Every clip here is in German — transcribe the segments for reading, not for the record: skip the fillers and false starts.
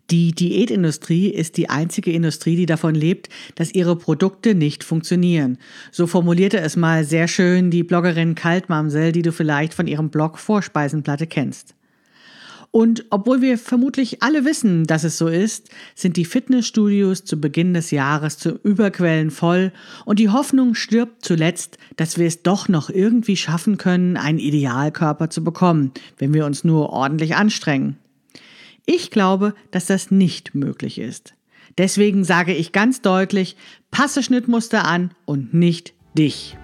Die Diätindustrie ist die einzige Industrie, die davon lebt, dass ihre Produkte nicht funktionieren. So formulierte es mal sehr schön die Bloggerin Kaltmamsel, die du vielleicht von ihrem Blog Vorspeisenplatte kennst. Und obwohl wir vermutlich alle wissen, dass es so ist, sind die Fitnessstudios zu Beginn des Jahres zu Überquellen voll und die Hoffnung stirbt zuletzt, dass wir es doch noch irgendwie schaffen können, einen Idealkörper zu bekommen, wenn wir uns nur ordentlich anstrengen. Ich glaube, dass das nicht möglich ist. Deswegen sage ich ganz deutlich, passe Schnittmuster an und nicht dich.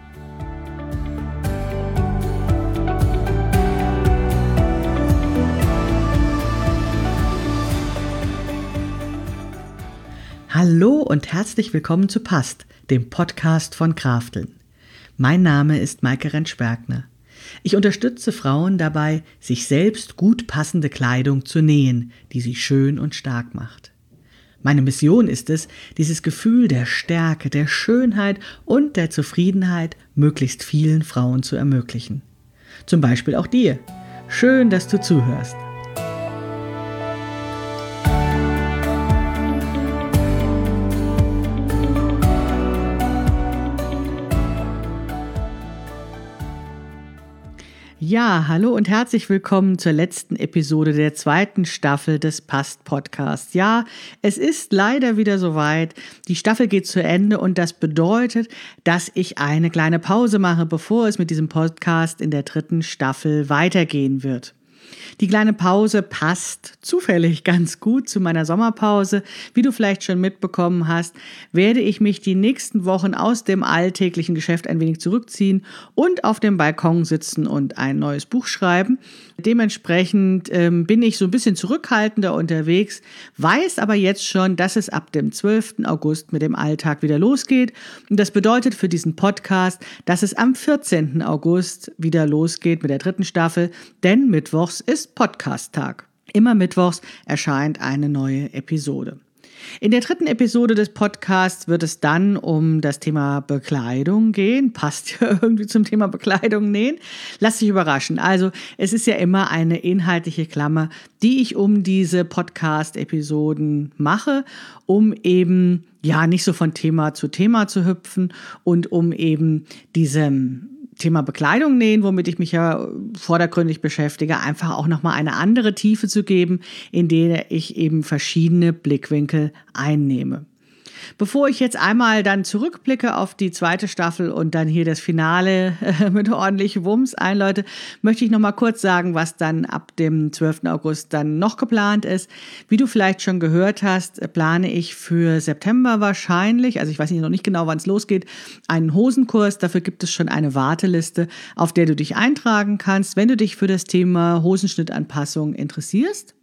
Hallo und herzlich willkommen zu Passt, dem Podcast von Krafteln. Mein Name ist Maike Rentsch-Bergner. Ich unterstütze Frauen dabei, sich selbst gut passende Kleidung zu nähen, die sie schön und stark macht. Meine Mission ist es, dieses Gefühl der Stärke, der Schönheit und der Zufriedenheit möglichst vielen Frauen zu ermöglichen. Zum Beispiel auch dir. Schön, dass du zuhörst. Ja, hallo und herzlich willkommen zur letzten Episode der zweiten Staffel des Passt-Podcasts. Ja, es ist leider wieder soweit. Die Staffel geht zu Ende und das bedeutet, dass ich eine kleine Pause mache, bevor es mit diesem Podcast in der dritten Staffel weitergehen wird. Die kleine Pause passt zufällig ganz gut zu meiner Sommerpause. Wie du vielleicht schon mitbekommen hast, werde ich mich die nächsten Wochen aus dem alltäglichen Geschäft ein wenig zurückziehen und auf dem Balkon sitzen und ein neues Buch schreiben. Dementsprechend bin ich so ein bisschen zurückhaltender unterwegs, weiß aber jetzt schon, dass es ab dem 12. August mit dem Alltag wieder losgeht. Und das bedeutet für diesen Podcast, dass es am 14. August wieder losgeht mit der dritten Staffel, denn mittwochs ist Podcast-Tag. Immer mittwochs erscheint eine neue Episode. In der dritten Episode des Podcasts wird es dann um das Thema Bekleidung gehen. Passt ja irgendwie zum Thema Bekleidung nähen. Lass dich überraschen. Also es ist ja immer eine inhaltliche Klammer, die ich um diese Podcast-Episoden mache, um eben ja nicht so von Thema zu hüpfen und um eben diesem Thema Bekleidung nähen, womit ich mich ja vordergründig beschäftige, einfach auch nochmal eine andere Tiefe zu geben, in der ich eben verschiedene Blickwinkel einnehme. Bevor ich jetzt einmal dann zurückblicke auf die zweite Staffel und dann hier das Finale mit ordentlich Wumms einläute, möchte ich noch mal kurz sagen, was dann ab dem 12. August dann noch geplant ist. Wie du vielleicht schon gehört hast, plane ich für September wahrscheinlich, also ich weiß noch nicht genau, wann es losgeht, einen Hosenkurs. Dafür gibt es schon eine Warteliste, auf der du dich eintragen kannst, wenn du dich für das Thema Hosenschnittanpassung interessierst.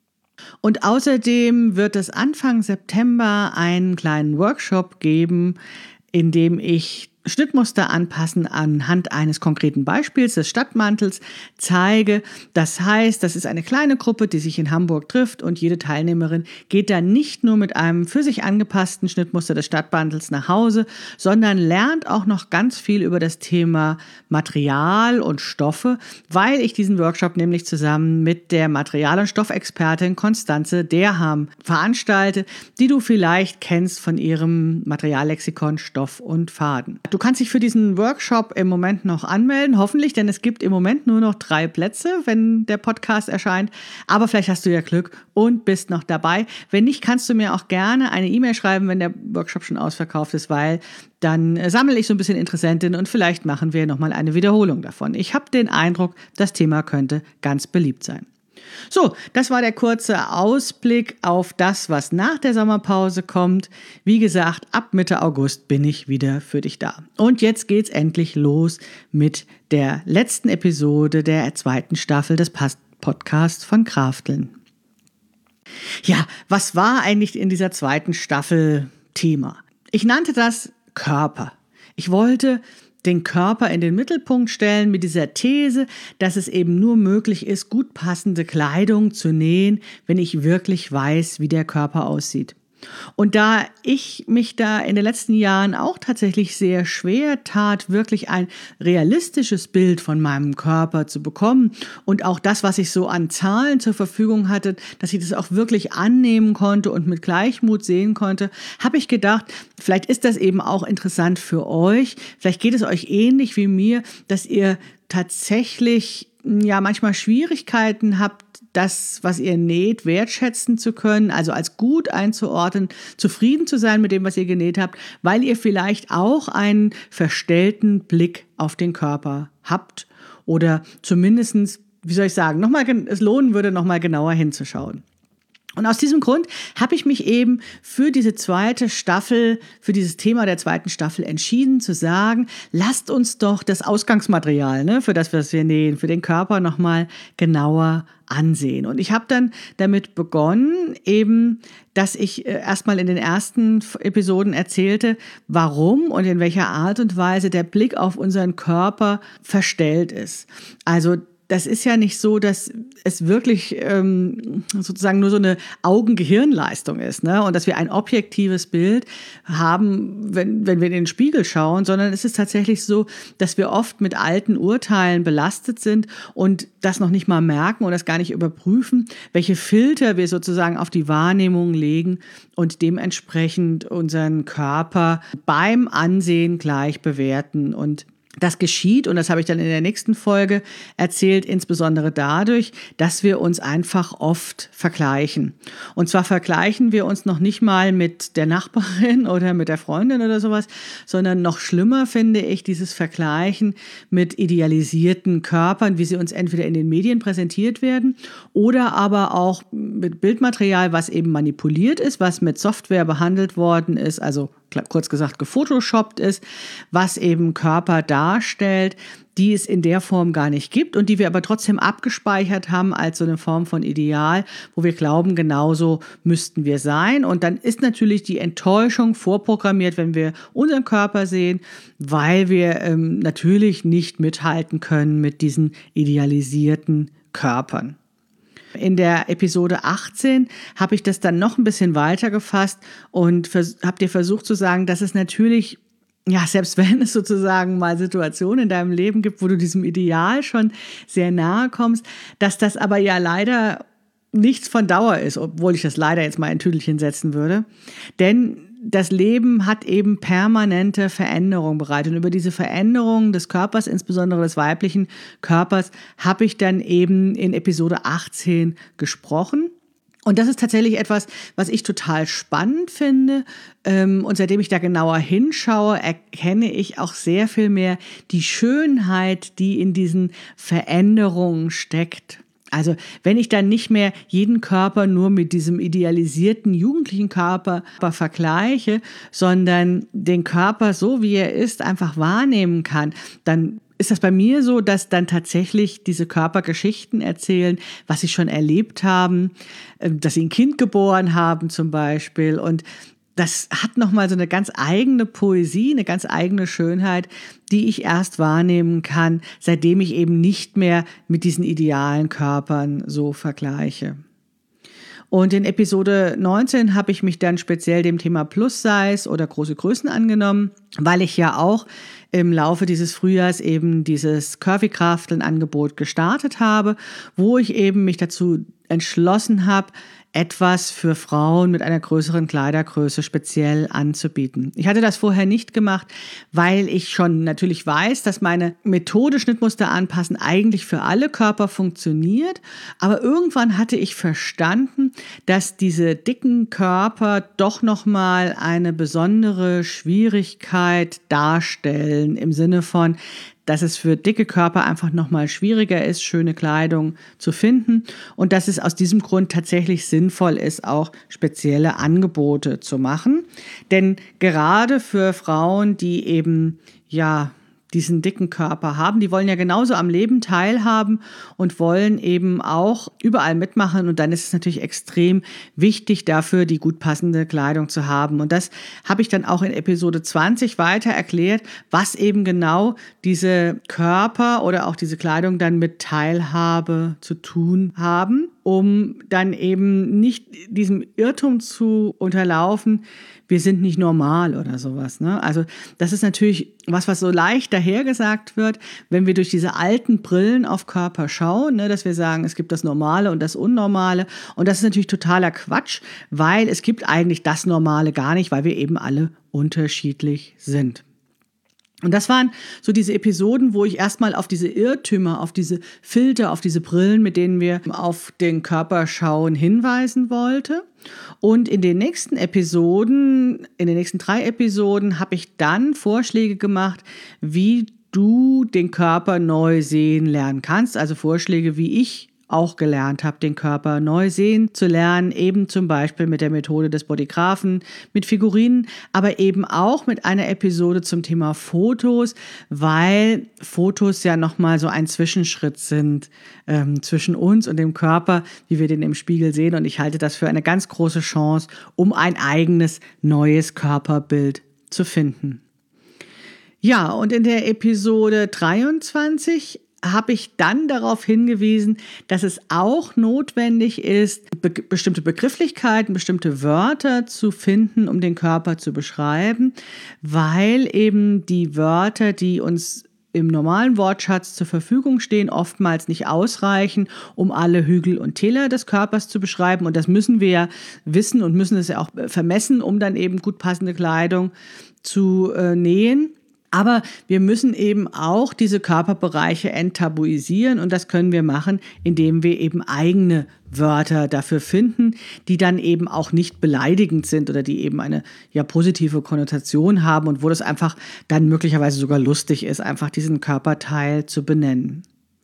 Und außerdem wird es Anfang September einen kleinen Workshop geben, in dem ich Schnittmuster anpassen anhand eines konkreten Beispiels des Stadtmantels zeige. Das heißt, das ist eine kleine Gruppe, die sich in Hamburg trifft und jede Teilnehmerin geht dann nicht nur mit einem für sich angepassten Schnittmuster des Stadtmantels nach Hause, sondern lernt auch noch ganz viel über das Thema Material und Stoffe, weil ich diesen Workshop nämlich zusammen mit der Material- und Stoffexpertin Constanze Derham veranstalte, die du vielleicht kennst von ihrem Materiallexikon Stoff und Faden. Du kannst dich für diesen Workshop im Moment noch anmelden, hoffentlich, denn es gibt im Moment nur noch 3 Plätze, wenn der Podcast erscheint. Aber vielleicht hast du ja Glück und bist noch dabei. Wenn nicht, kannst du mir auch gerne eine E-Mail schreiben, wenn der Workshop schon ausverkauft ist, weil dann sammle ich so ein bisschen Interessentinnen und vielleicht machen wir nochmal eine Wiederholung davon. Ich habe den Eindruck, das Thema könnte ganz beliebt sein. So, das war der kurze Ausblick auf das, was nach der Sommerpause kommt. Wie gesagt, ab Mitte August bin ich wieder für dich da. Und jetzt geht's endlich los mit der letzten Episode der zweiten Staffel des Podcasts von Krafteln. Ja, was war eigentlich in dieser zweiten Staffel Thema? Ich nannte das Körper. Ich wollte den Körper in den Mittelpunkt stellen mit dieser These, dass es eben nur möglich ist, gut passende Kleidung zu nähen, wenn ich wirklich weiß, wie der Körper aussieht. Und da ich mich da in den letzten Jahren auch tatsächlich sehr schwer tat, wirklich ein realistisches Bild von meinem Körper zu bekommen und auch das, was ich so an Zahlen zur Verfügung hatte, dass ich das auch wirklich annehmen konnte und mit Gleichmut sehen konnte, habe ich gedacht, vielleicht ist das eben auch interessant für euch. Vielleicht geht es euch ähnlich wie mir, dass ihr tatsächlich ja manchmal Schwierigkeiten habt, das, was ihr näht, wertschätzen zu können, also als gut einzuordnen, zufrieden zu sein mit dem, was ihr genäht habt, weil ihr vielleicht auch einen verstellten Blick auf den Körper habt oder zumindestens, wie soll ich sagen, es lohnen würde, nochmal genauer hinzuschauen. Und aus diesem Grund habe ich mich eben für diese zweite Staffel, für dieses Thema der zweiten Staffel entschieden zu sagen, lasst uns doch das Ausgangsmaterial, für das, was wir nähen, für den Körper nochmal genauer ansehen. Und ich habe dann damit begonnen, eben, dass ich erstmal in den ersten Episoden erzählte, warum und in welcher Art und Weise der Blick auf unseren Körper verstellt ist. Also das ist ja nicht so, dass es wirklich sozusagen nur so eine Augen-Gehirn-Leistung ist, ne? Und dass wir ein objektives Bild haben, wenn wir in den Spiegel schauen, sondern es ist tatsächlich so, dass wir oft mit alten Urteilen belastet sind und das noch nicht mal merken und das gar nicht überprüfen, welche Filter wir sozusagen auf die Wahrnehmung legen und dementsprechend unseren Körper beim Ansehen gleich bewerten. Und das geschieht, und das habe ich dann in der nächsten Folge erzählt, insbesondere dadurch, dass wir uns einfach oft vergleichen. Und zwar vergleichen wir uns noch nicht mal mit der Nachbarin oder mit der Freundin oder sowas, sondern noch schlimmer finde ich dieses Vergleichen mit idealisierten Körpern, wie sie uns entweder in den Medien präsentiert werden oder aber auch mit Bildmaterial, was eben manipuliert ist, was mit Software behandelt worden ist, also kurz gesagt gefotoshoppt ist, was eben Körper darstellt, die es in der Form gar nicht gibt und die wir aber trotzdem abgespeichert haben als so eine Form von Ideal, wo wir glauben, genauso müssten wir sein. Und dann ist natürlich die Enttäuschung vorprogrammiert, wenn wir unseren Körper sehen, weil wir natürlich nicht mithalten können mit diesen idealisierten Körpern. In der Episode 18 habe ich das dann noch ein bisschen weiter gefasst und habe dir versucht zu sagen, dass es natürlich, ja, selbst wenn es sozusagen mal Situationen in deinem Leben gibt, wo du diesem Ideal schon sehr nahe kommst, dass das aber ja leider nichts von Dauer ist, obwohl ich das leider jetzt mal in Tüdelchen setzen würde. Denn das Leben hat eben permanente Veränderung bereit. Und über diese Veränderung des Körpers, insbesondere des weiblichen Körpers, habe ich dann eben in Episode 18 gesprochen. Und das ist tatsächlich etwas, was ich total spannend finde. Und seitdem ich da genauer hinschaue, erkenne ich auch sehr viel mehr die Schönheit, die in diesen Veränderungen steckt. Also wenn ich dann nicht mehr jeden Körper nur mit diesem idealisierten jugendlichen Körper vergleiche, sondern den Körper so, wie er ist, einfach wahrnehmen kann, dann ist das bei mir so, dass dann tatsächlich diese Körpergeschichten erzählen, was sie schon erlebt haben, dass sie ein Kind geboren haben zum Beispiel. Und das hat nochmal so eine ganz eigene Poesie, eine ganz eigene Schönheit, die ich erst wahrnehmen kann, seitdem ich eben nicht mehr mit diesen idealen Körpern so vergleiche. Und in Episode 19 habe ich mich dann speziell dem Thema Plus-Size oder große Größen angenommen, weil ich ja auch im Laufe dieses Frühjahrs eben dieses Curvy-Krafteln-Angebot gestartet habe, wo ich eben mich dazu entschlossen habe, etwas für Frauen mit einer größeren Kleidergröße speziell anzubieten. Ich hatte das vorher nicht gemacht, weil ich schon natürlich weiß, dass meine Methode Schnittmuster anpassen eigentlich für alle Körper funktioniert. Aber irgendwann hatte ich verstanden, dass diese dicken Körper doch nochmal eine besondere Schwierigkeit darstellen im Sinne von, dass es für dicke Körper einfach nochmal schwieriger ist, schöne Kleidung zu finden und dass es aus diesem Grund tatsächlich sinnvoll ist, auch spezielle Angebote zu machen. Denn gerade für Frauen, die eben diesen dicken Körper haben, die wollen ja genauso am Leben teilhaben und wollen eben auch überall mitmachen. Und dann ist es natürlich extrem wichtig dafür, die gut passende Kleidung zu haben. Und das habe ich dann auch in Episode 20 weiter erklärt, was eben genau diese Körper oder auch diese Kleidung dann mit Teilhabe zu tun haben. um dann eben nicht diesem Irrtum zu unterlaufen, wir sind nicht normal oder sowas, ne? Also das ist natürlich was so leicht dahergesagt wird, wenn wir durch diese alten Brillen auf Körper schauen, ne, dass wir sagen, es gibt das Normale und das Unnormale. Und das ist natürlich totaler Quatsch, weil es gibt eigentlich das Normale gar nicht, weil wir eben alle unterschiedlich sind. Und das waren so diese Episoden, wo ich erstmal auf diese Irrtümer, auf diese Filter, auf diese Brillen, mit denen wir auf den Körper schauen, hinweisen wollte. Und in den nächsten 3 Episoden, habe ich dann Vorschläge gemacht, wie du den Körper neu sehen lernen kannst. Also Vorschläge, wie ich auch gelernt habe, den Körper neu sehen zu lernen, eben zum Beispiel mit der Methode des Bodygraphen, mit Figurinen, aber eben auch mit einer Episode zum Thema Fotos, weil Fotos ja nochmal so ein Zwischenschritt sind zwischen uns und dem Körper, wie wir den im Spiegel sehen. Und ich halte das für eine ganz große Chance, um ein eigenes neues Körperbild zu finden. Ja, und in der Episode 23 habe ich dann darauf hingewiesen, dass es auch notwendig ist, bestimmte Begrifflichkeiten, bestimmte Wörter zu finden, um den Körper zu beschreiben, weil eben die Wörter, die uns im normalen Wortschatz zur Verfügung stehen, oftmals nicht ausreichen, um alle Hügel und Täler des Körpers zu beschreiben. Und das müssen wir ja wissen und müssen es ja auch vermessen, um dann eben gut passende Kleidung zu nähen. Aber wir müssen eben auch diese Körperbereiche enttabuisieren und das können wir machen, indem wir eben eigene Wörter dafür finden, die dann eben auch nicht beleidigend sind oder die eben eine positive Konnotation haben und wo das einfach dann möglicherweise sogar lustig ist, einfach diesen Körperteil zu benennen.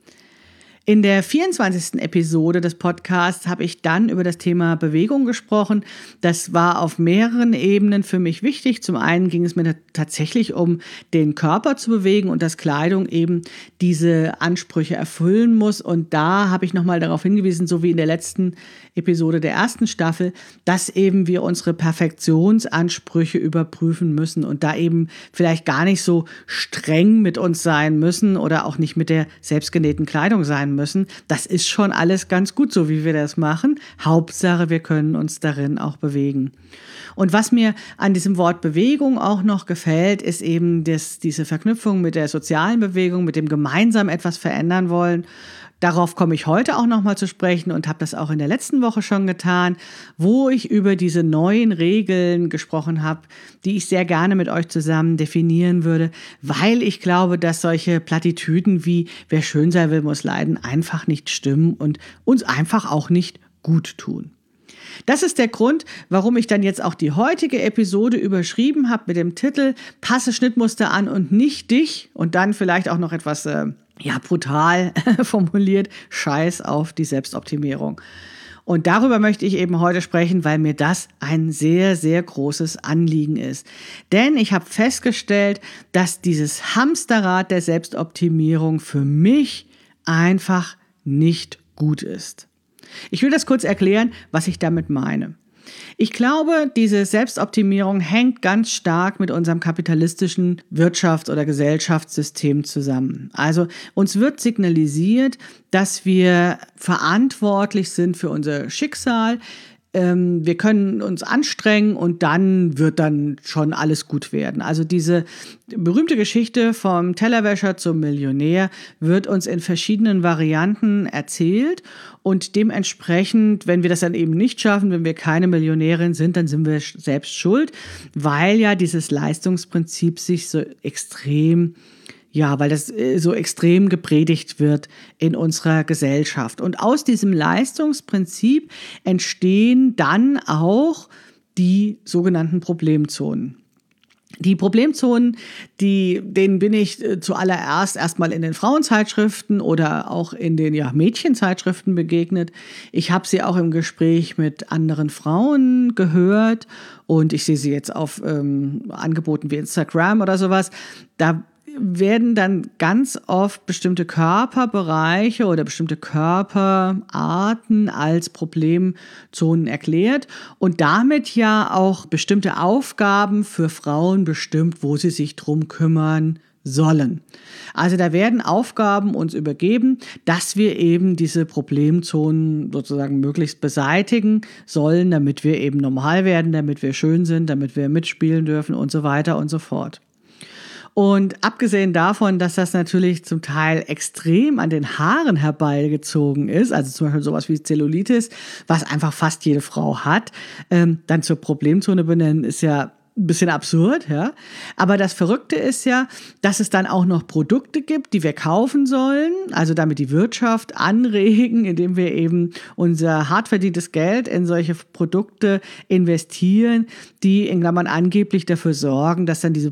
In der 24. Episode des Podcasts habe ich dann über das Thema Bewegung gesprochen. Das war auf mehreren Ebenen für mich wichtig. Zum einen ging es mir tatsächlich um den Körper zu bewegen und dass Kleidung eben diese Ansprüche erfüllen muss. Und da habe ich nochmal darauf hingewiesen, so wie in der letzten Episode der 1. Staffel, dass eben wir unsere Perfektionsansprüche überprüfen müssen und da eben vielleicht gar nicht so streng mit uns sein müssen oder auch nicht mit der selbstgenähten Kleidung sein müssen. Das ist schon alles ganz gut, so wie wir das machen. Hauptsache, wir können uns darin auch bewegen. Und was mir an diesem Wort Bewegung auch noch gefällt, ist eben diese Verknüpfung mit der sozialen Bewegung, mit dem gemeinsam etwas verändern wollen. Darauf komme ich heute auch nochmal zu sprechen und habe das auch in der letzten Woche schon getan, wo ich über diese neuen Regeln gesprochen habe, die ich sehr gerne mit euch zusammen definieren würde, weil ich glaube, dass solche Plattitüden wie wer schön sein will, muss leiden, einfach nicht stimmen und uns einfach auch nicht gut tun. Das ist der Grund, warum ich dann jetzt auch die heutige Episode überschrieben habe mit dem Titel Passe Schnittmuster an und nicht dich und dann vielleicht auch noch etwas brutal formuliert, Scheiß auf die Selbstoptimierung. Und darüber möchte ich eben heute sprechen, weil mir das ein sehr, sehr großes Anliegen ist. Denn ich habe festgestellt, dass dieses Hamsterrad der Selbstoptimierung für mich einfach nicht gut ist. Ich will das kurz erklären, was ich damit meine. Ich glaube, diese Selbstoptimierung hängt ganz stark mit unserem kapitalistischen Wirtschafts- oder Gesellschaftssystem zusammen. Also uns wird signalisiert, dass wir verantwortlich sind für unser Schicksal. Wir können uns anstrengen und dann wird dann schon alles gut werden. Also diese berühmte Geschichte vom Tellerwäscher zum Millionär wird uns in verschiedenen Varianten erzählt und dementsprechend, wenn wir das dann eben nicht schaffen, wenn wir keine Millionärin sind, dann sind wir selbst schuld, weil ja dieses Leistungsprinzip sich so extrem weil das so extrem gepredigt wird in unserer Gesellschaft. Und aus diesem Leistungsprinzip entstehen dann auch die sogenannten Problemzonen. Die Problemzonen, denen bin ich zuallererst erstmal in den Frauenzeitschriften oder auch in den Mädchenzeitschriften begegnet. Ich habe sie auch im Gespräch mit anderen Frauen gehört und ich sehe sie jetzt auf Angeboten wie Instagram oder sowas. Da werden dann ganz oft bestimmte Körperbereiche oder bestimmte Körperarten als Problemzonen erklärt und damit ja auch bestimmte Aufgaben für Frauen bestimmt, wo sie sich drum kümmern sollen. Also da werden Aufgaben uns übergeben, dass wir eben diese Problemzonen sozusagen möglichst beseitigen sollen, damit wir eben normal werden, damit wir schön sind, damit wir mitspielen dürfen und so weiter und so fort. Und abgesehen davon, dass das natürlich zum Teil extrem an den Haaren herbeigezogen ist, also zum Beispiel sowas wie Zellulitis, was einfach fast jede Frau hat, dann zur Problemzone benennen, ist ja ein bisschen absurd, ja. Aber das Verrückte ist ja, dass es dann auch noch Produkte gibt, die wir kaufen sollen, also damit die Wirtschaft anregen, indem wir eben unser hart verdientes Geld in solche Produkte investieren, die in Klammern angeblich dafür sorgen, dass dann diese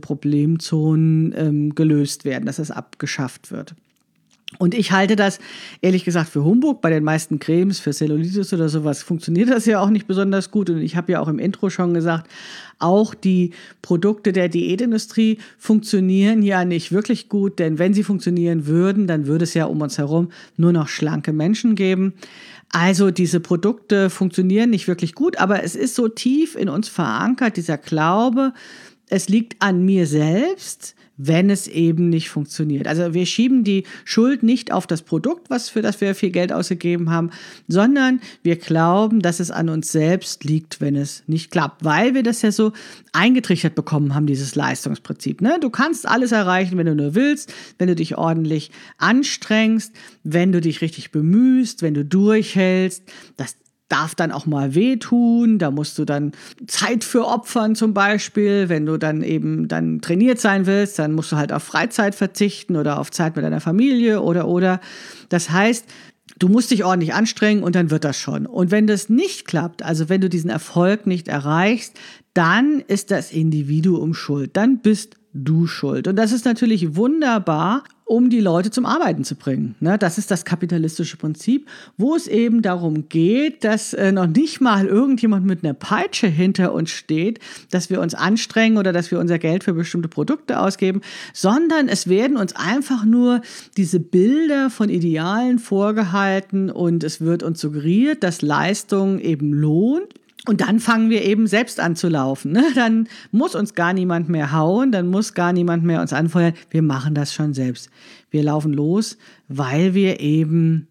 Problemzonen gelöst werden, dass das abgeschafft wird. Und ich halte das ehrlich gesagt für Humbug. Bei den meisten Cremes für Zellulitis oder sowas funktioniert das ja auch nicht besonders gut. Und ich habe ja auch im Intro schon gesagt, auch die Produkte der Diätindustrie funktionieren ja nicht wirklich gut. Denn wenn sie funktionieren würden, dann würde es ja um uns herum nur noch schlanke Menschen geben. Also diese Produkte funktionieren nicht wirklich gut, aber es ist so tief in uns verankert, dieser Glaube, es liegt an mir selbst, wenn es eben nicht funktioniert. Also wir schieben die Schuld nicht auf das Produkt, für das wir viel Geld ausgegeben haben, sondern wir glauben, dass es an uns selbst liegt, wenn es nicht klappt, weil wir das ja so eingetrichtert bekommen haben, dieses Leistungsprinzip. Ne? Du kannst alles erreichen, wenn du nur willst, wenn du dich ordentlich anstrengst, wenn du dich richtig bemühst, wenn du durchhältst. Das darf dann auch mal wehtun, da musst du dann Zeit für opfern zum Beispiel, wenn du dann eben dann trainiert sein willst, dann musst du halt auf Freizeit verzichten oder auf Zeit mit deiner Familie oder. Das heißt, du musst dich ordentlich anstrengen und dann wird das schon. Und wenn das nicht klappt, also wenn du diesen Erfolg nicht erreichst, dann ist das Individuum schuld, dann bist du schuld. Und das ist natürlich wunderbar, um die Leute zum Arbeiten zu bringen. Das ist das kapitalistische Prinzip, wo es eben darum geht, dass noch nicht mal irgendjemand mit einer Peitsche hinter uns steht, dass wir uns anstrengen oder dass wir unser Geld für bestimmte Produkte ausgeben, sondern es werden uns einfach nur diese Bilder von Idealen vorgehalten und es wird uns suggeriert, dass Leistung eben lohnt. Und dann fangen wir eben selbst an zu laufen. Ne? Dann muss uns gar niemand mehr hauen, dann muss gar niemand mehr uns anfeuern. Wir machen das schon selbst. Wir laufen los, weil wir eben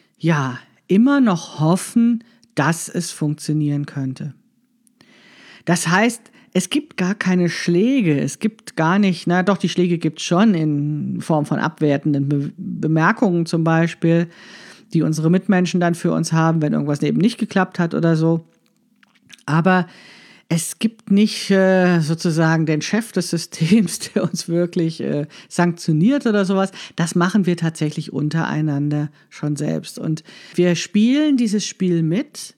ja immer noch hoffen, dass es funktionieren könnte. Das heißt, es gibt gar keine Schläge, es gibt gar nicht, doch die Schläge gibt es schon in Form von abwertenden Bemerkungen zum Beispiel, die unsere Mitmenschen dann für uns haben, wenn irgendwas eben nicht geklappt hat oder so. Aber es gibt nicht sozusagen den Chef des Systems, der uns wirklich sanktioniert oder sowas. Das machen wir tatsächlich untereinander schon selbst. Und wir spielen dieses Spiel mit,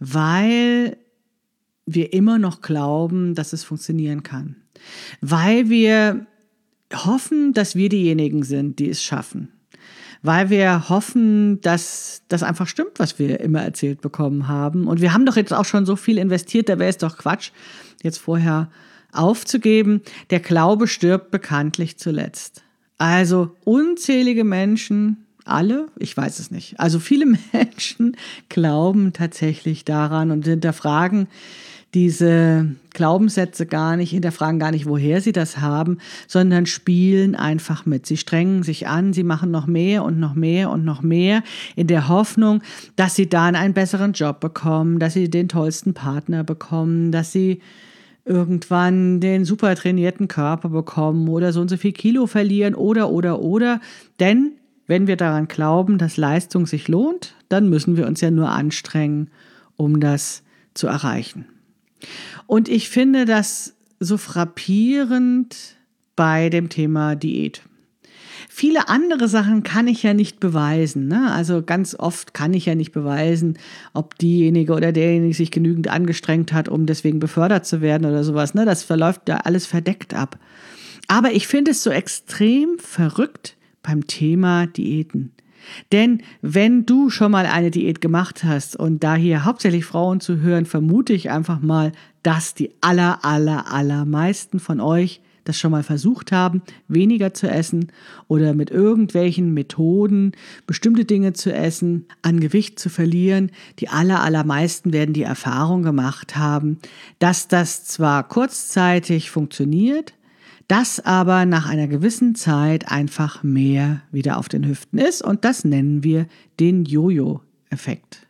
weil wir immer noch glauben, dass es funktionieren kann. Weil wir hoffen, dass wir diejenigen sind, die es schaffen. Weil wir hoffen, dass das einfach stimmt, was wir immer erzählt bekommen haben. Und wir haben doch jetzt auch schon so viel investiert, da wäre es doch Quatsch, jetzt vorher aufzugeben. Der Glaube stirbt bekanntlich zuletzt. Also unzählige Menschen, alle, ich weiß es nicht, also viele Menschen glauben tatsächlich daran und hinterfragen diese Glaubenssätze gar nicht, hinterfragen gar nicht, woher sie das haben, sondern spielen einfach mit. Sie strengen sich an, sie machen noch mehr und noch mehr und noch mehr in der Hoffnung, dass sie dann einen besseren Job bekommen, dass sie den tollsten Partner bekommen, dass sie irgendwann den super trainierten Körper bekommen oder so und so viel Kilo verlieren oder. Denn wenn wir daran glauben, dass Leistung sich lohnt, dann müssen wir uns ja nur anstrengen, um das zu erreichen. Und ich finde das so frappierend bei dem Thema Diät. Viele andere Sachen kann ich ja nicht beweisen. Ne? Also ganz oft kann ich ja nicht beweisen, ob diejenige oder derjenige sich genügend angestrengt hat, um deswegen befördert zu werden oder sowas. Ne? Das verläuft ja alles verdeckt ab. Aber ich finde es so extrem verrückt beim Thema Diäten. Denn wenn du schon mal eine Diät gemacht hast und da hier hauptsächlich Frauen zu hören, vermute ich einfach mal, dass die allermeisten von euch das schon mal versucht haben, weniger zu essen oder mit irgendwelchen Methoden bestimmte Dinge zu essen, an Gewicht zu verlieren. Die allermeisten werden die Erfahrung gemacht haben, dass das zwar kurzzeitig funktioniert, dass aber nach einer gewissen Zeit einfach mehr wieder auf den Hüften ist und das nennen wir den Jojo-Effekt.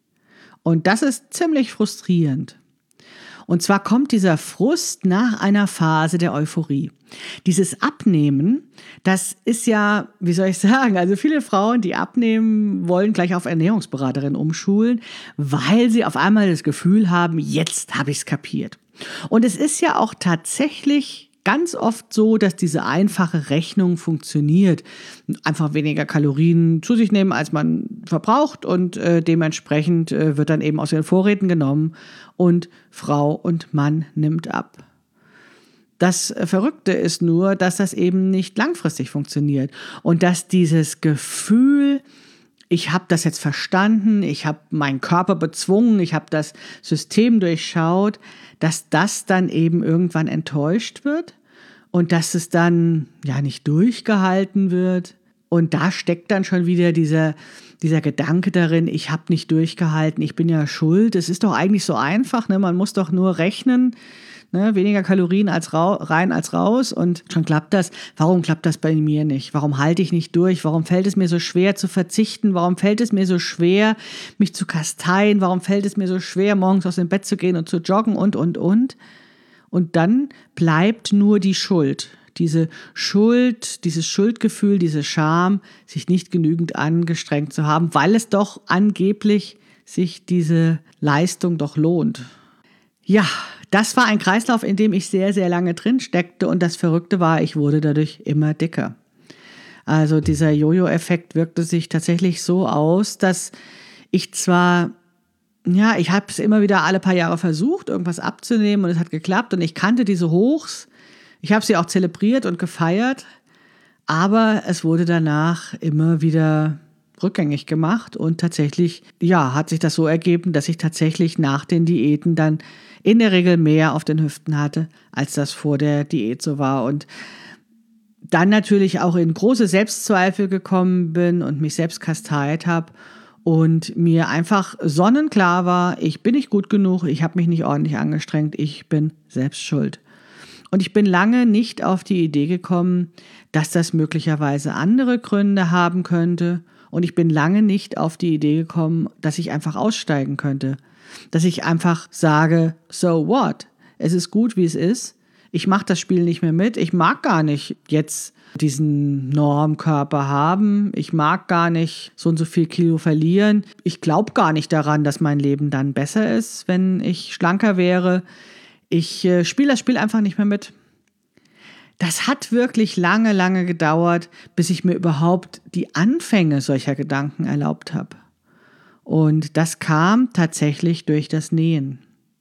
Und das ist ziemlich frustrierend. Und zwar kommt dieser Frust nach einer Phase der Euphorie. Dieses Abnehmen, das ist ja, wie soll ich sagen, also viele Frauen, die abnehmen, wollen gleich auf Ernährungsberaterin umschulen, weil sie auf einmal das Gefühl haben, jetzt habe ich es kapiert. Und es ist ja auch tatsächlich ganz oft so, dass diese einfache Rechnung funktioniert. Einfach weniger Kalorien zu sich nehmen, als man verbraucht und dementsprechend wird dann eben aus den Vorräten genommen und Frau und Mann nimmt ab. Das Verrückte ist nur, dass das eben nicht langfristig funktioniert und dass dieses Gefühl, ich habe das jetzt verstanden, ich habe meinen Körper bezwungen, ich habe das System durchschaut, dass das dann eben irgendwann enttäuscht wird und dass es dann ja nicht durchgehalten wird. Und da steckt dann schon wieder dieser Gedanke darin, ich habe nicht durchgehalten, ich bin ja schuld. Es ist doch eigentlich so einfach, ne? Man muss doch nur rechnen, ne? Weniger Kalorien als rein als raus und schon klappt das. Warum klappt das bei mir nicht? Warum halte ich nicht durch? Warum fällt es mir so schwer zu verzichten? Warum fällt es mir so schwer, mich zu kasteien? Warum fällt es mir so schwer, morgens aus dem Bett zu gehen und zu joggen und? Und dann bleibt nur die Schuld. Diese Schuld, dieses Schuldgefühl, diese Scham, sich nicht genügend angestrengt zu haben, weil es doch angeblich sich diese Leistung doch lohnt. Ja, das war ein Kreislauf, in dem ich sehr, sehr lange drin steckte und das Verrückte war, ich wurde dadurch immer dicker. Also dieser Jojo-Effekt wirkte sich tatsächlich so aus, dass ich zwar, ja, ich habe es immer wieder alle paar Jahre versucht, irgendwas abzunehmen und es hat geklappt und ich kannte diese Hochs. Ich habe sie auch zelebriert und gefeiert, aber es wurde danach immer wieder rückgängig gemacht und tatsächlich, ja, hat sich das so ergeben, dass ich tatsächlich nach den Diäten dann in der Regel mehr auf den Hüften hatte, als das vor der Diät so war und dann natürlich auch in große Selbstzweifel gekommen bin und mich selbst kasteilt habe und mir einfach sonnenklar war, ich bin nicht gut genug, ich habe mich nicht ordentlich angestrengt, ich bin selbst schuld. Und ich bin lange nicht auf die Idee gekommen, dass das möglicherweise andere Gründe haben könnte. Und ich bin lange nicht auf die Idee gekommen, dass ich einfach aussteigen könnte. Dass ich einfach sage, so what? Es ist gut, wie es ist. Ich mache das Spiel nicht mehr mit. Ich mag gar nicht jetzt diesen Normkörper haben. Ich mag gar nicht so und so viel Kilo verlieren. Ich glaube gar nicht daran, dass mein Leben dann besser ist, wenn ich schlanker wäre. Ich spiele das Spiel einfach nicht mehr mit. Das hat wirklich lange, lange gedauert, bis ich mir überhaupt die Anfänge solcher Gedanken erlaubt habe. Und das kam tatsächlich durch das Nähen.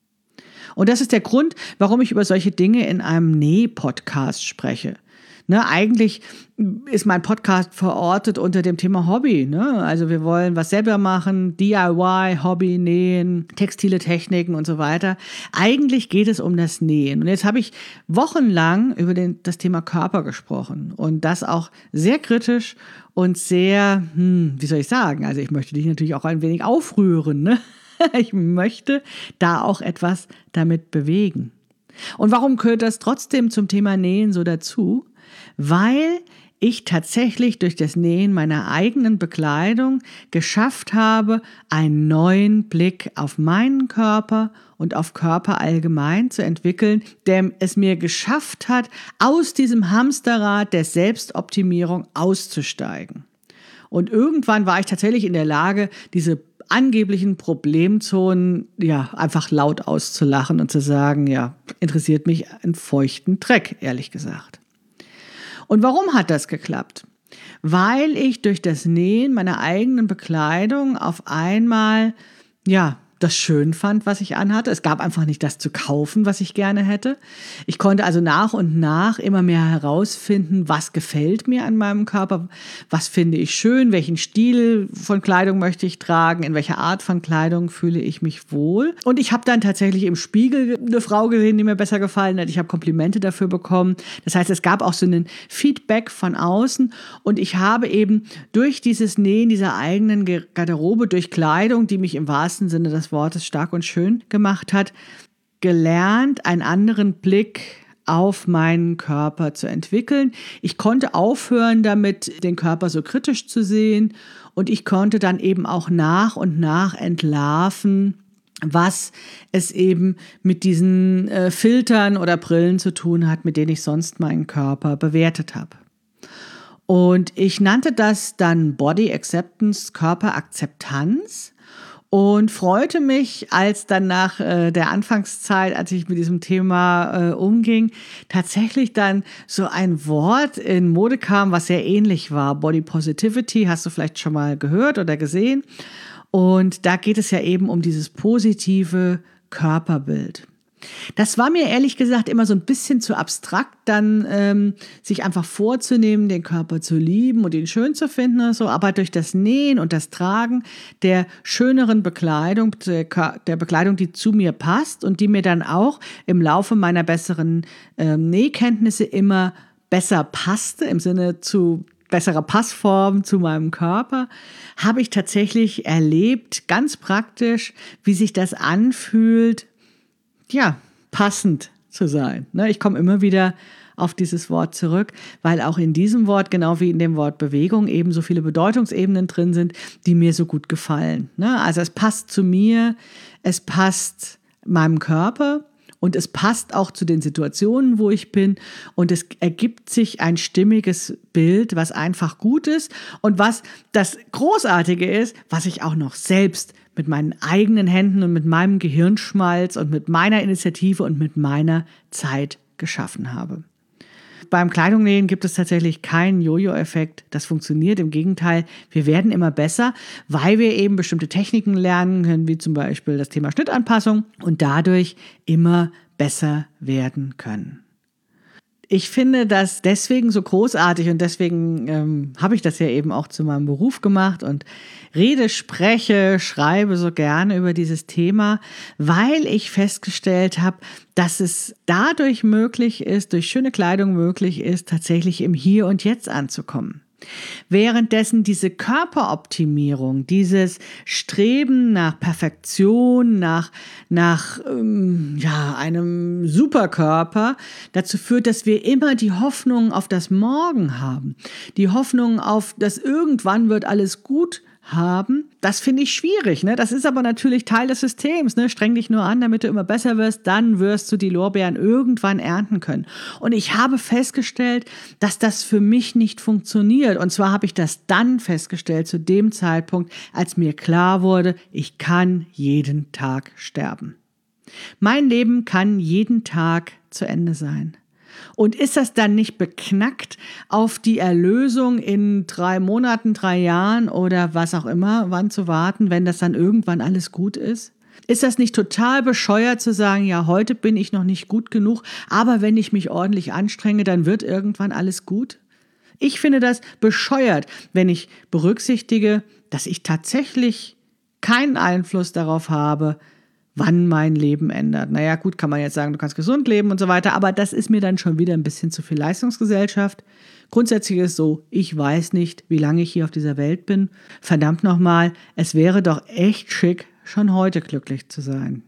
Und das ist der Grund, warum ich über solche Dinge in einem Näh-Podcast spreche. Ne, eigentlich ist mein Podcast verortet unter dem Thema Hobby. Ne? Also wir wollen was selber machen, DIY, Hobby, Nähen, textile Techniken und so weiter. Eigentlich geht es um das Nähen. Und jetzt habe ich wochenlang über das Thema Körper gesprochen und das auch sehr kritisch und sehr, wie soll ich sagen, also ich möchte dich natürlich auch ein wenig aufrühren. Ne? Ich möchte da auch etwas damit bewegen. Und warum gehört das trotzdem zum Thema Nähen so dazu? Weil ich tatsächlich durch das Nähen meiner eigenen Bekleidung geschafft habe, einen neuen Blick auf meinen Körper und auf Körper allgemein zu entwickeln, der es mir geschafft hat, aus diesem Hamsterrad der Selbstoptimierung auszusteigen. Und irgendwann war ich tatsächlich in der Lage, diese angeblichen Problemzonen ja einfach laut auszulachen und zu sagen, ja, interessiert mich einen feuchten Dreck, ehrlich gesagt. Und warum hat das geklappt? Weil ich durch das Nähen meiner eigenen Bekleidung auf einmal, ja, das schön fand, was ich anhatte. Es gab einfach nicht das zu kaufen, was ich gerne hätte. Ich konnte also nach und nach immer mehr herausfinden, was gefällt mir an meinem Körper, was finde ich schön, welchen Stil von Kleidung möchte ich tragen, in welcher Art von Kleidung fühle ich mich wohl. Und ich habe dann tatsächlich im Spiegel eine Frau gesehen, die mir besser gefallen hat. Ich habe Komplimente dafür bekommen. Das heißt, es gab auch so einen Feedback von außen und ich habe eben durch dieses Nähen dieser eigenen Garderobe, durch Kleidung, die mich im wahrsten Sinne des Wortes stark und schön gemacht hat, gelernt, einen anderen Blick auf meinen Körper zu entwickeln. Ich konnte aufhören damit, den Körper so kritisch zu sehen, und ich konnte dann eben auch nach und nach entlarven, was es eben mit diesen Filtern oder Brillen zu tun hat, mit denen ich sonst meinen Körper bewertet habe. Und ich nannte das dann Body Acceptance, Körperakzeptanz, und freute mich, als dann nach der Anfangszeit, als ich mit diesem Thema umging, tatsächlich dann so ein Wort in Mode kam, was sehr ähnlich war. Body Positivity, hast du vielleicht schon mal gehört oder gesehen. Und da geht es ja eben um dieses positive Körperbild. Das war mir ehrlich gesagt immer so ein bisschen zu abstrakt, dann sich einfach vorzunehmen, den Körper zu lieben und ihn schön zu finden oder so. Aber durch das Nähen und das Tragen der schöneren Bekleidung, der Bekleidung, die zu mir passt und die mir dann auch im Laufe meiner besseren Nähkenntnisse immer besser passte, im Sinne zu besserer Passform zu meinem Körper, habe ich tatsächlich erlebt, ganz praktisch, wie sich das anfühlt, ja, passend zu sein. Ich komme immer wieder auf dieses Wort zurück, weil auch in diesem Wort, genau wie in dem Wort Bewegung, eben so viele Bedeutungsebenen drin sind, die mir so gut gefallen. Also es passt zu mir, es passt meinem Körper und es passt auch zu den Situationen, wo ich bin, und es ergibt sich ein stimmiges Bild, was einfach gut ist und was das Großartige ist, was ich auch noch selbst mit meinen eigenen Händen und mit meinem Gehirnschmalz und mit meiner Initiative und mit meiner Zeit geschaffen habe. Beim Kleidungnähen gibt es tatsächlich keinen Jojo-Effekt. Das funktioniert. Im Gegenteil, wir werden immer besser, weil wir eben bestimmte Techniken lernen können, wie zum Beispiel das Thema Schnittanpassung, und dadurch immer besser werden können. Ich finde das deswegen so großartig, und deswegen habe ich das ja eben auch zu meinem Beruf gemacht und rede, spreche, schreibe so gerne über dieses Thema, weil ich festgestellt habe, dass es dadurch möglich ist, durch schöne Kleidung möglich ist, tatsächlich im Hier und Jetzt anzukommen. Währenddessen diese Körperoptimierung, dieses Streben nach Perfektion, nach einem Superkörper dazu führt, dass wir immer die Hoffnung auf das Morgen haben, die Hoffnung auf, dass irgendwann wird alles gut haben. Das finde ich schwierig. Das ist aber natürlich Teil des Systems. Streng dich nur an, damit du immer besser wirst, dann wirst du die Lorbeeren irgendwann ernten können. Und ich habe festgestellt, dass das für mich nicht funktioniert. Und zwar habe ich das dann festgestellt, zu dem Zeitpunkt, als mir klar wurde, ich kann jeden Tag sterben. Mein Leben kann jeden Tag zu Ende sein. Und ist das dann nicht beknackt auf die Erlösung in 3 Monaten, 3 Jahren oder was auch immer, wann zu warten, wenn das dann irgendwann alles gut ist? Ist das nicht total bescheuert zu sagen, ja, heute bin ich noch nicht gut genug, aber wenn ich mich ordentlich anstrenge, dann wird irgendwann alles gut? Ich finde das bescheuert, wenn ich berücksichtige, dass ich tatsächlich keinen Einfluss darauf habe, wann mein Leben ändert. Naja, gut, kann man jetzt sagen, du kannst gesund leben und so weiter, aber das ist mir dann schon wieder ein bisschen zu viel Leistungsgesellschaft. Grundsätzlich ist es so, ich weiß nicht, wie lange ich hier auf dieser Welt bin. Verdammt nochmal, es wäre doch echt schick, schon heute glücklich zu sein.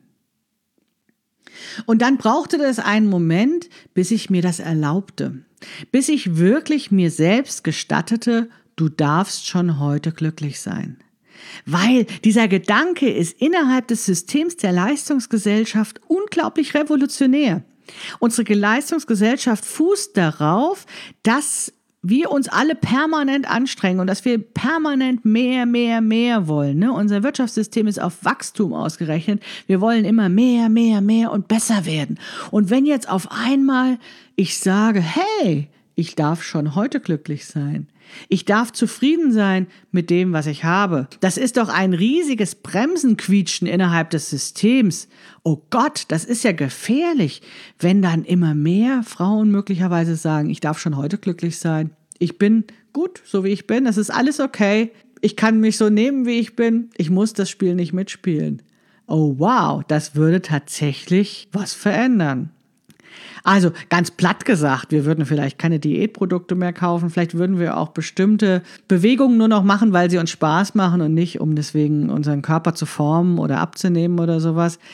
Und dann brauchte es einen Moment, bis ich mir das erlaubte. Bis ich wirklich mir selbst gestattete, du darfst schon heute glücklich sein. Weil dieser Gedanke ist innerhalb des Systems der Leistungsgesellschaft unglaublich revolutionär. Unsere Leistungsgesellschaft fußt darauf, dass wir uns alle permanent anstrengen und dass wir permanent mehr wollen. Unser Wirtschaftssystem ist auf Wachstum ausgerechnet. Wir wollen immer mehr und besser werden. Und wenn jetzt auf einmal ich sage, hey, ich darf schon heute glücklich sein. Ich darf zufrieden sein mit dem, was ich habe. Das ist doch ein riesiges Bremsenquietschen innerhalb des Systems. Oh Gott, das ist ja gefährlich, wenn dann immer mehr Frauen möglicherweise sagen, ich darf schon heute glücklich sein. Ich bin gut, so wie ich bin. Das ist alles okay. Ich kann mich so nehmen, wie ich bin. Ich muss das Spiel nicht mitspielen. Oh wow, das würde tatsächlich was verändern. Also ganz platt gesagt, wir würden vielleicht keine Diätprodukte mehr kaufen, vielleicht würden wir auch bestimmte Bewegungen nur noch machen, weil sie uns Spaß machen und nicht, um deswegen unseren Körper zu formen oder abzunehmen oder sowas.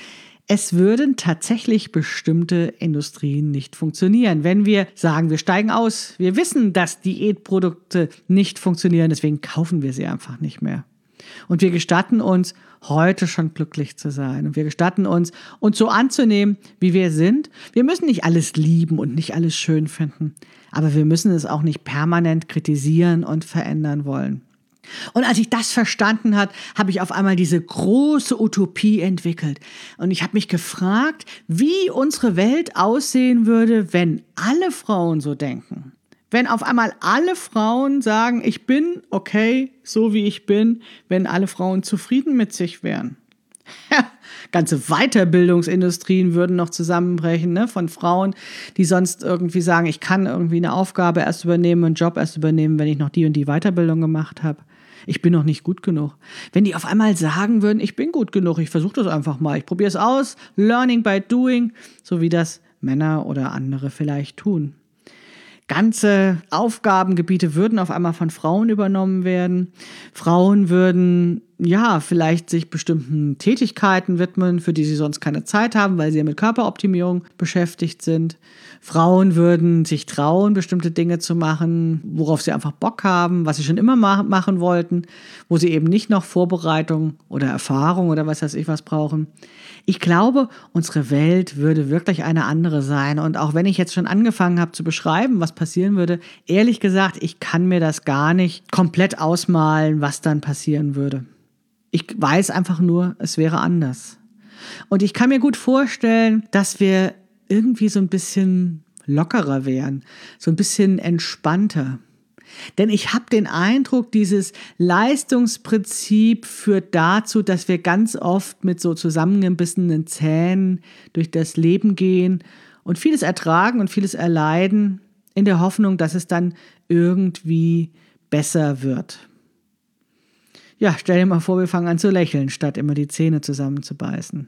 Es würden tatsächlich bestimmte Industrien nicht funktionieren. Wenn wir sagen, wir steigen aus, wir wissen, dass Diätprodukte nicht funktionieren, deswegen kaufen wir sie einfach nicht mehr. Und wir gestatten uns, heute schon glücklich zu sein. Und wir gestatten uns so anzunehmen, wie wir sind. Wir müssen nicht alles lieben und nicht alles schön finden. Aber wir müssen es auch nicht permanent kritisieren und verändern wollen. Und als ich das verstanden habe, habe ich auf einmal diese große Utopie entwickelt. Und ich habe mich gefragt, wie unsere Welt aussehen würde, wenn alle Frauen so denken. Wenn auf einmal alle Frauen sagen, ich bin okay, so wie ich bin, wenn alle Frauen zufrieden mit sich wären. Ja, ganze Weiterbildungsindustrien würden noch zusammenbrechen, ne, von Frauen, die sonst irgendwie sagen, ich kann irgendwie eine Aufgabe erst übernehmen, einen Job erst übernehmen, wenn ich noch die und die Weiterbildung gemacht habe. Ich bin noch nicht gut genug. Wenn die auf einmal sagen würden, ich bin gut genug, ich versuche das einfach mal, ich probiere es aus, learning by doing, so wie das Männer oder andere vielleicht tun. Ganze Aufgabengebiete würden auf einmal von Frauen übernommen werden. Frauen würden vielleicht sich bestimmten Tätigkeiten widmen, für die sie sonst keine Zeit haben, weil sie ja mit Körperoptimierung beschäftigt sind. Frauen würden sich trauen, bestimmte Dinge zu machen, worauf sie einfach Bock haben, was sie schon immer machen wollten, wo sie eben nicht noch Vorbereitung oder Erfahrung oder was weiß ich was brauchen. Ich glaube, unsere Welt würde wirklich eine andere sein. Und auch wenn ich jetzt schon angefangen habe zu beschreiben, was passieren würde, ehrlich gesagt, ich kann mir das gar nicht komplett ausmalen, was dann passieren würde. Ich weiß einfach nur, es wäre anders. Und ich kann mir gut vorstellen, dass wir irgendwie so ein bisschen lockerer wären, so ein bisschen entspannter. Denn ich habe den Eindruck, dieses Leistungsprinzip führt dazu, dass wir ganz oft mit so zusammengebissenen Zähnen durch das Leben gehen und vieles ertragen und vieles erleiden, in der Hoffnung, dass es dann irgendwie besser wird. Ja, stell dir mal vor, wir fangen an zu lächeln, statt immer die Zähne zusammenzubeißen.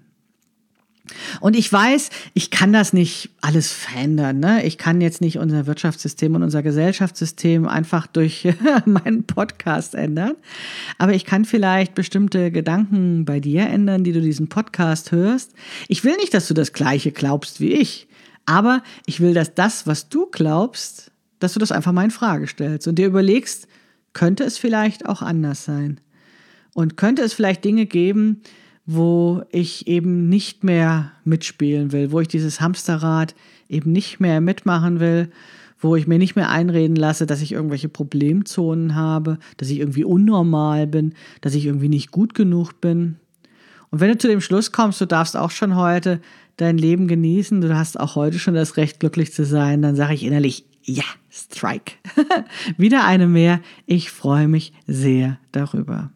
Und ich weiß, ich kann das nicht alles verändern, ne? Ich kann jetzt nicht unser Wirtschaftssystem und unser Gesellschaftssystem einfach durch meinen Podcast ändern. Aber ich kann vielleicht bestimmte Gedanken bei dir ändern, die du diesen Podcast hörst. Ich will nicht, dass du das Gleiche glaubst wie ich. Aber ich will, dass das, was du glaubst, dass du das einfach mal in Frage stellst und dir überlegst, könnte es vielleicht auch anders sein? Und könnte es vielleicht Dinge geben, wo ich eben nicht mehr mitspielen will, wo ich dieses Hamsterrad eben nicht mehr mitmachen will, wo ich mir nicht mehr einreden lasse, dass ich irgendwelche Problemzonen habe, dass ich irgendwie unnormal bin, dass ich irgendwie nicht gut genug bin. Und wenn du zu dem Schluss kommst, du darfst auch schon heute dein Leben genießen, du hast auch heute schon das Recht, glücklich zu sein, dann sage ich innerlich, ja, Strike. Wieder eine mehr. Ich freue mich sehr darüber.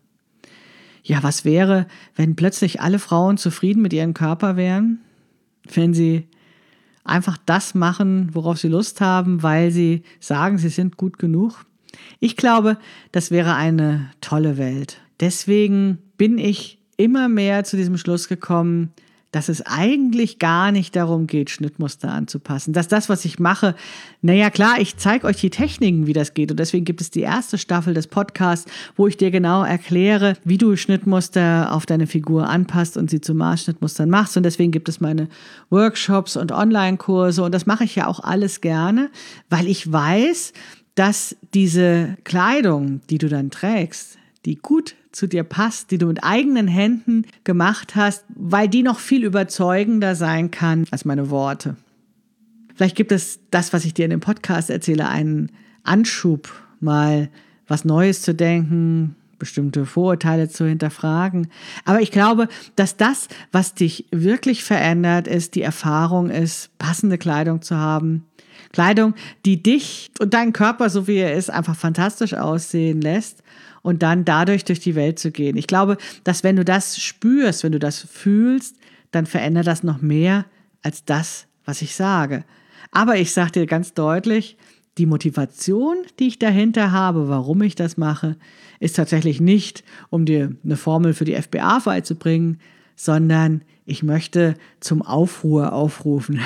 Ja, was wäre, wenn plötzlich alle Frauen zufrieden mit ihrem Körper wären? Wenn sie einfach das machen, worauf sie Lust haben, weil sie sagen, sie sind gut genug? Ich glaube, das wäre eine tolle Welt. Deswegen bin ich immer mehr zu diesem Schluss gekommen, dass es eigentlich gar nicht darum geht, Schnittmuster anzupassen. Dass das, was ich mache, naja klar, ich zeige euch die Techniken, wie das geht. Und deswegen gibt es die erste Staffel des Podcasts, wo ich dir genau erkläre, wie du Schnittmuster auf deine Figur anpasst und sie zu Maßschnittmustern machst. Und deswegen gibt es meine Workshops und Online-Kurse. Und das mache ich ja auch alles gerne, weil ich weiß, dass diese Kleidung, die du dann trägst, die gut zu dir passt, die du mit eigenen Händen gemacht hast, weil die noch viel überzeugender sein kann als meine Worte. Vielleicht gibt es das, was ich dir in dem Podcast erzähle, einen Anschub, mal was Neues zu denken, bestimmte Vorurteile zu hinterfragen. Aber ich glaube, dass das, was dich wirklich verändert, ist, die Erfahrung ist, passende Kleidung zu haben. Kleidung, die dich und deinen Körper, so wie er ist, einfach fantastisch aussehen lässt und dann dadurch durch die Welt zu gehen. Ich glaube, dass wenn du das spürst, wenn du das fühlst, dann verändert das noch mehr als das, was ich sage. Aber ich sage dir ganz deutlich, die Motivation, die ich dahinter habe, warum ich das mache, ist tatsächlich nicht, um dir eine Formel für die FBA beizubringen, sondern ich möchte zum Aufruhr aufrufen.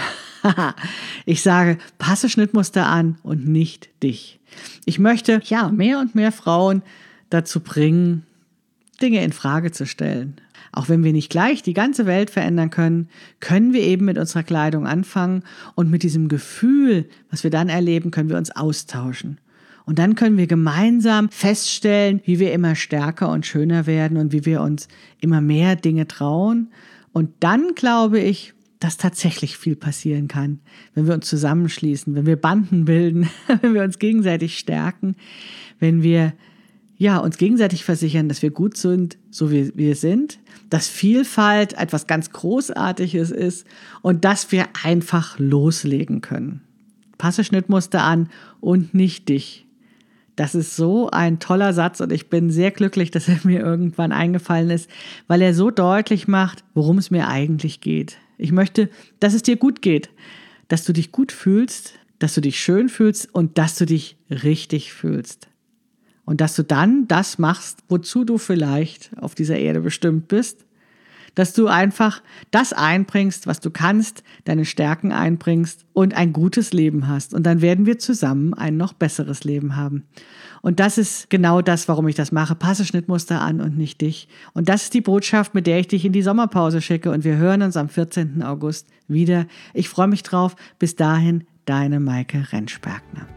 Ich sage, passe Schnittmuster an und nicht dich. Ich möchte mehr und mehr Frauen dazu bringen, Dinge in Frage zu stellen. Auch wenn wir nicht gleich die ganze Welt verändern können, können wir eben mit unserer Kleidung anfangen und mit diesem Gefühl, was wir dann erleben, können wir uns austauschen. Und dann können wir gemeinsam feststellen, wie wir immer stärker und schöner werden und wie wir uns immer mehr Dinge trauen. Und dann glaube ich, dass tatsächlich viel passieren kann, wenn wir uns zusammenschließen, wenn wir Banden bilden, wenn wir uns gegenseitig stärken, wenn wir uns gegenseitig versichern, dass wir gut sind, so wie wir sind, dass Vielfalt etwas ganz Großartiges ist und dass wir einfach loslegen können. Passe Schnittmuster an und nicht dich. Das ist so ein toller Satz und ich bin sehr glücklich, dass er mir irgendwann eingefallen ist, weil er so deutlich macht, worum es mir eigentlich geht. Ich möchte, dass es dir gut geht, dass du dich gut fühlst, dass du dich schön fühlst und dass du dich richtig fühlst. Und dass du dann das machst, wozu du vielleicht auf dieser Erde bestimmt bist. Dass du einfach das einbringst, was du kannst, deine Stärken einbringst und ein gutes Leben hast. Und dann werden wir zusammen ein noch besseres Leben haben. Und das ist genau das, warum ich das mache. Passe Schnittmuster an und nicht dich. Und das ist die Botschaft, mit der ich dich in die Sommerpause schicke. Und wir hören uns am 14. August wieder. Ich freue mich drauf. Bis dahin, deine Maike Rentschbergner.